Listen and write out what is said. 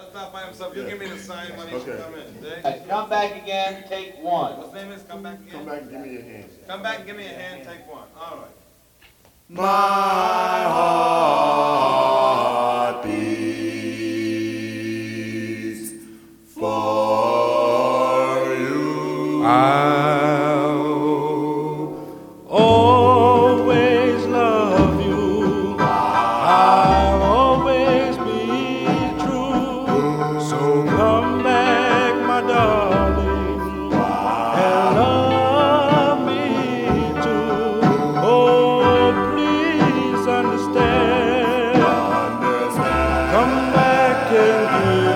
left out by himself. You give me the sign when he should come in. Jay? Hey, come back again, take one. What's name is? Come back again? Come back and give me your hand. Come back and give me a hand, take one. All right. My heart beats for you. I'll always love you. I'll always be true. So come back, my darling, and love me too. Oh, please understand. Come back and give